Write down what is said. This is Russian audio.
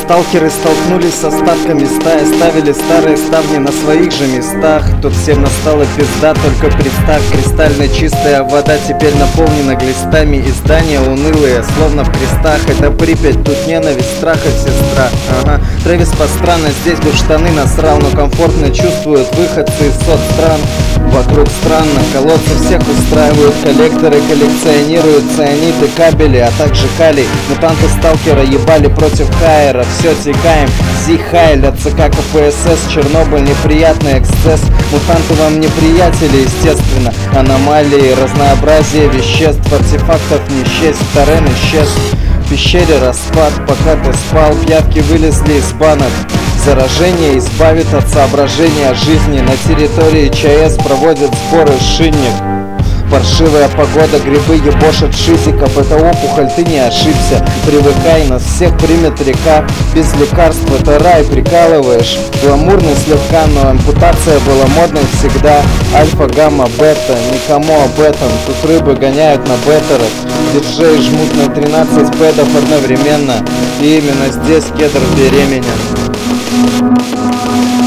Сталкеры столкнулись с остатками стаи, ставили старые ставни на своих же местах. Тут всем настала пизда, только представь, кристально чистая вода теперь наполнена глистами. И здания унылые, словно в крестах. Это Припять, тут ненависть, страх и сестра. Ага, Трэвис Пастрана здесь бы в штаны насрал, но комфортно чувствуют выходцы из соцстран. Вокруг странно, колодцы всех устраивают, коллекторы коллекционируют цианиды, кабели, а также калий. Мутанты сталкера ебали против Хайера. Все, текаем, Зихайль от ЦК КПСС, Чернобыль, неприятный эксцесс. Мутанты вам не приятели, естественно. Аномалии, разнообразие веществ, артефактов не счесть, Торрен исчез. В пещере распад, пока ты спал, пятки вылезли из банок. Заражение избавит от соображения жизни. На территории ЧАЭС проводят сборы шинник. Паршивая погода, грибы ебошат шизиков. Это опухоль, ты не ошибся. Привыкай, нас всех примет река. Без лекарств это рай, прикалываешь. Гламурный слегка, но ампутация была модной всегда. Альфа, гамма, бета, никому об этом. Тут рыбы гоняют на беттерах. Диджеи жмут на 13 пэдов одновременно. И именно здесь кедр беременен.